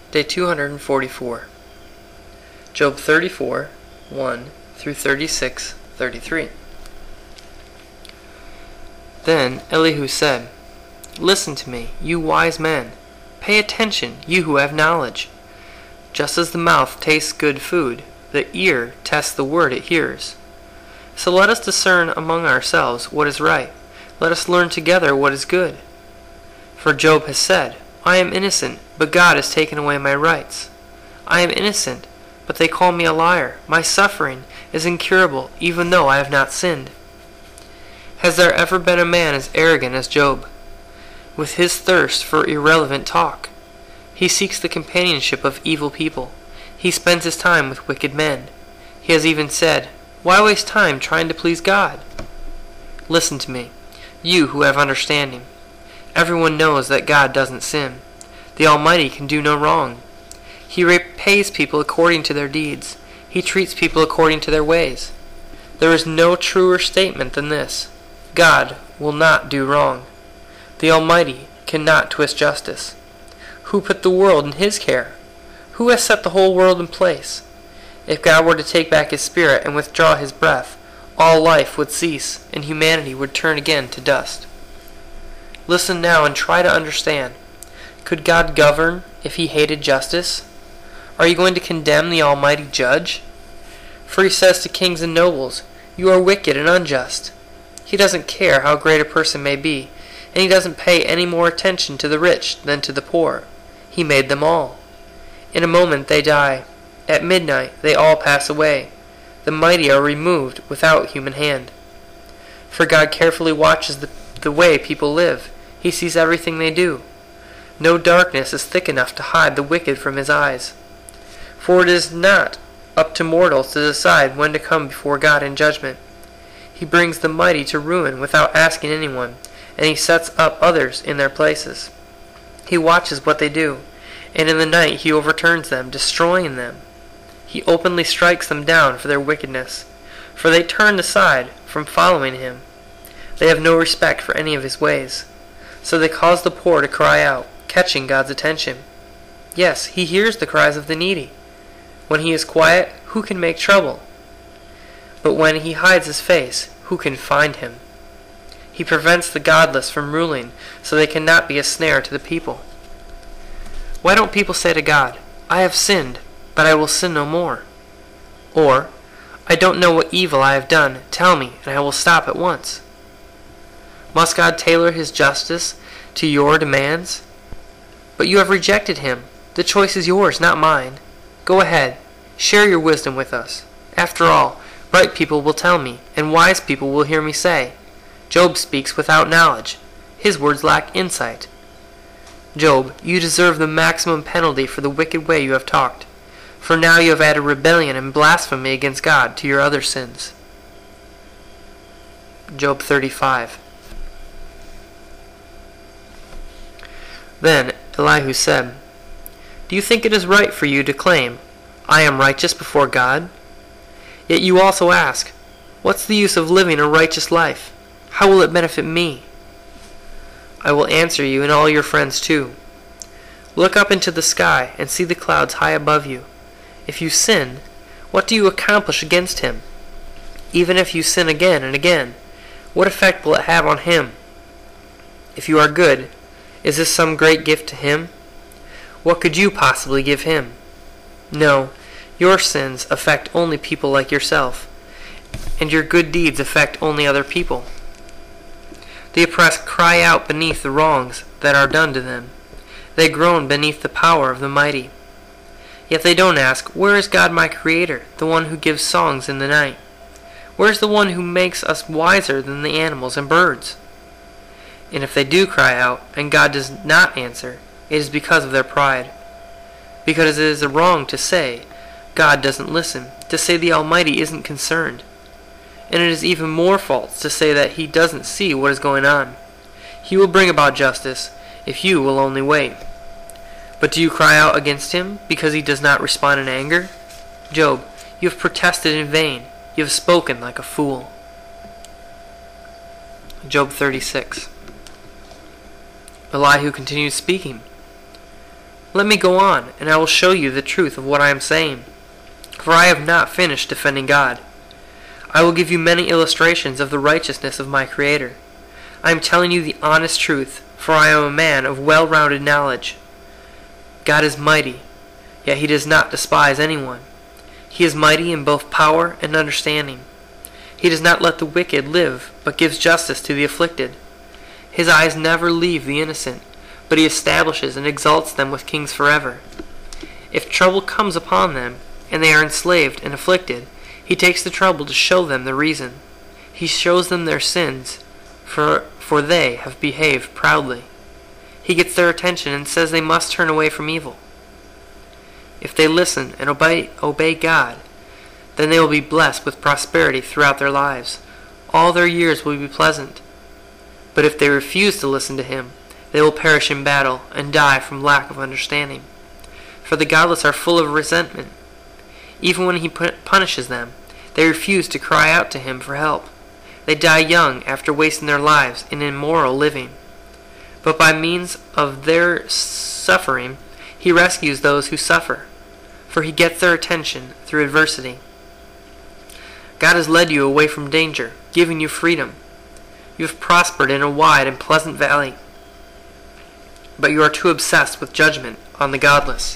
Day 244. Job 34, 1 through 36, 33. Then Elihu said, "Listen to me, you wise men. Pay attention, you who have knowledge. Just as the mouth tastes good food, the ear tests the word it hears. So let us discern among ourselves what is right. Let us learn together what is good. For Job has said, I am innocent, but God has taken away my rights. I am innocent, but they call me a liar. My suffering is incurable, even though I have not sinned. Has there ever been a man as arrogant as Job? With his thirst for irrelevant talk, he seeks the companionship of evil people. He spends his time with wicked men. He has even said, why waste time trying to please God? Listen to me, you who have understanding. Everyone knows that God doesn't sin. The Almighty can do no wrong. He repays people according to their deeds. He treats people according to their ways. There is no truer statement than this. God will not do wrong. The Almighty cannot twist justice. Who put the world in His care? Who has set the whole world in place? If God were to take back His Spirit and withdraw His breath, all life would cease, and humanity would turn again to dust. Listen now and try to understand. Could God govern if He hated justice? Are you going to condemn the Almighty Judge? For He says to kings and nobles, you are wicked and unjust. He doesn't care how great a person may be, and He doesn't pay any more attention to the rich than to the poor. He made them all. In a moment they die. At midnight they all pass away. The mighty are removed without human hand. For God carefully watches the way people live. He sees everything they do. No darkness is thick enough to hide the wicked from His eyes. For it is not up to mortals to decide when to come before God in judgment. He brings the mighty to ruin without asking anyone, and He sets up others in their places. He watches what they do, and in the night He overturns them, destroying them. He openly strikes them down for their wickedness, for they turned aside from following Him. They have no respect for any of His ways. So they cause the poor to cry out, catching God's attention. Yes, He hears the cries of the needy. When He is quiet, who can make trouble? But when He hides His face, who can find Him? He prevents the godless from ruling, so they cannot be a snare to the people. Why don't people say to God, I have sinned, but I will sin no more? Or, I don't know what evil I have done, tell me, and I will stop at once. Must God tailor His justice to your demands? But you have rejected Him. The choice is yours, not mine. Go ahead, share your wisdom with us. After all, bright people will tell me, and wise people will hear me say, Job speaks without knowledge. His words lack insight. Job, you deserve the maximum penalty for the wicked way you have talked. For now you have added rebellion and blasphemy against God to your other sins. Job 35. Then Elihu said, do you think it is right for you to claim, I am righteous before God? Yet you also ask, what's the use of living a righteous life? How will it benefit me? I will answer you and all your friends too. Look up into the sky and see the clouds high above you. If you sin, what do you accomplish against Him? Even if you sin again and again, what effect will it have on Him? If you are good, is this some great gift to Him? What could you possibly give Him? No, your sins affect only people like yourself, and your good deeds affect only other people. The oppressed cry out beneath the wrongs that are done to them. They groan beneath the power of the mighty. Yet they don't ask, where is God my Creator, the one who gives songs in the night? Where is the one who makes us wiser than the animals and birds? And if they do cry out, and God does not answer, it is because of their pride. Because it is wrong to say, God doesn't listen, to say the Almighty isn't concerned. And it is even more false to say that He doesn't see what is going on. He will bring about justice, if you will only wait. But do you cry out against Him, because He does not respond in anger? Job, you have protested in vain. You have spoken like a fool. Job 36. Elihu continued speaking. Let me go on, and I will show you the truth of what I am saying, for I have not finished defending God. I will give you many illustrations of the righteousness of my Creator. I am telling you the honest truth, for I am a man of well-rounded knowledge. God is mighty, yet he does not despise anyone. He is mighty in both power and understanding. He does not let the wicked live, but gives justice to the afflicted. His eyes never leave the innocent, but he establishes and exalts them with kings forever. If trouble comes upon them, and they are enslaved and afflicted, he takes the trouble to show them the reason. He shows them their sins, for they have behaved proudly. He gets their attention and says they must turn away from evil. If they listen and obey God, then they will be blessed with prosperity throughout their lives. All their years will be pleasant. But if they refuse to listen to him, they will perish in battle and die from lack of understanding. For the godless are full of resentment. Even when he punishes them, they refuse to cry out to him for help. They die young after wasting their lives in immoral living. But by means of their suffering, he rescues those who suffer, for he gets their attention through adversity. God has led you away from danger, giving you freedom. You have prospered in a wide and pleasant valley, but you are too obsessed with judgment on the godless.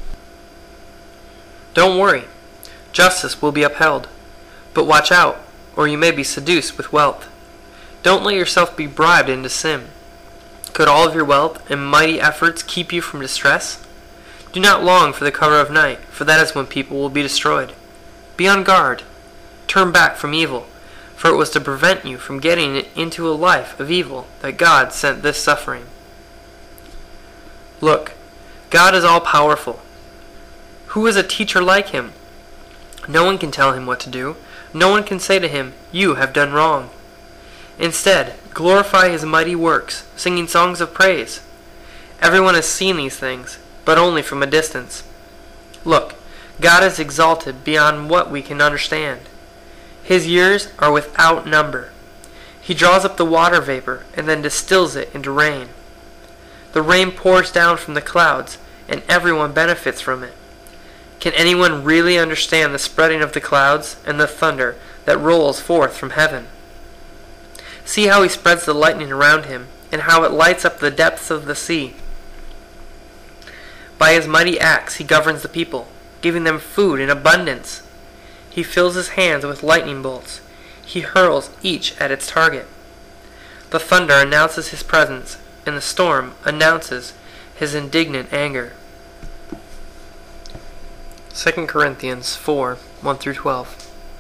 Don't worry. Justice will be upheld. But watch out, or you may be seduced with wealth. Don't let yourself be bribed into sin. Could all of your wealth and mighty efforts keep you from distress? Do not long for the cover of night, for that is when people will be destroyed. Be on guard. Turn back from evil, for it was to prevent you from getting into a life of evil that God sent this suffering. Look, God is all-powerful. Who is a teacher like him? No one can tell him what to do. No one can say to him, "You have done wrong." Instead, glorify his mighty works, singing songs of praise. Everyone has seen these things, but only from a distance. Look, God is exalted beyond what we can understand. His years are without number. He draws up the water vapor and then distills it into rain. The rain pours down from the clouds, and everyone benefits from it. Can anyone really understand the spreading of the clouds and the thunder that rolls forth from heaven? See how he spreads the lightning around him, and how it lights up the depths of the sea. By his mighty axe he governs the people, giving them food in abundance. He fills his hands with lightning bolts. He hurls each at its target. The thunder announces his presence, and the storm announces his indignant anger. 2 Corinthians 4, 1-12.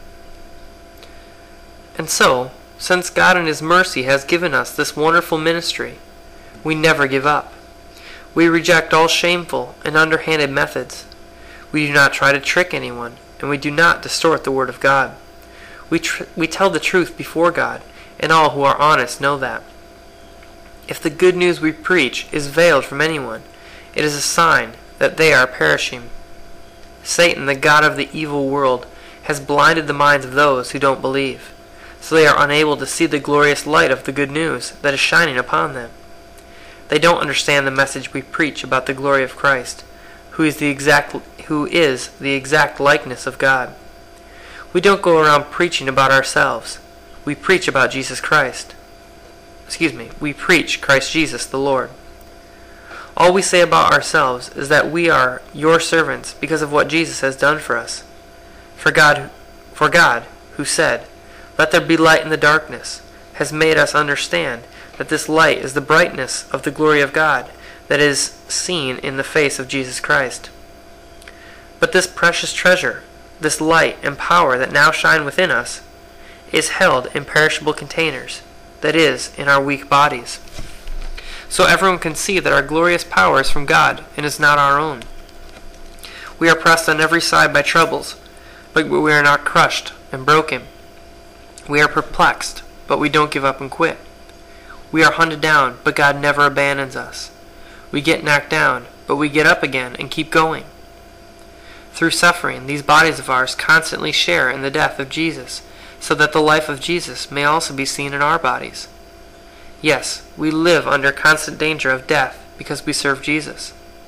And so, since God in his mercy has given us this wonderful ministry, we never give up. We reject all shameful and underhanded methods. We do not try to trick anyone, and we do not distort the Word of God. We tell the truth before God, and all who are honest know that. If the good news we preach is veiled from anyone, it is a sign that they are perishing. Satan, the god of the evil world, has blinded the minds of those who don't believe, so they are unable to see the glorious light of the good news that is shining upon them. They don't understand the message we preach about the glory of Christ, who is the exact likeness of God. We don't go around preaching about ourselves. We preach about Jesus Christ. We preach Christ Jesus the Lord. All we say about ourselves is that we are your servants because of what Jesus has done for us. For God, who said, "Let there be light in the darkness," has made us understand that this light is the brightness of the glory of God that is seen in the face of Jesus Christ. But this precious treasure, this light and power that now shine within us, is held in perishable containers, that is, in our weak bodies. So everyone can see that our glorious power is from God and is not our own. We are pressed on every side by troubles, but we are not crushed and broken. We are perplexed, but we don't give up and quit. We are hunted down, but God never abandons us. We get knocked down, but we get up again and keep going. Through suffering, these bodies of ours constantly share in the death of Jesus, so that the life of Jesus may also be seen in our bodies. Yes, we live under constant danger of death because we serve Jesus.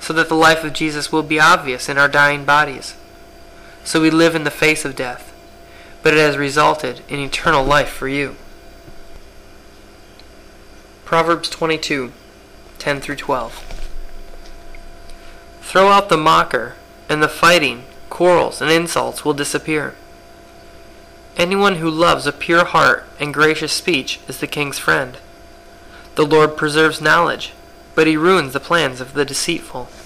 so that the life of Jesus will be obvious in our dying bodies. So we live in the face of death, but it has resulted in eternal life for you. Proverbs 22:10-12. Throw out the mocker, and the fighting, quarrels, and insults will disappear. Anyone who loves a pure heart and gracious speech is the king's friend. The Lord preserves knowledge, but he ruins the plans of the deceitful.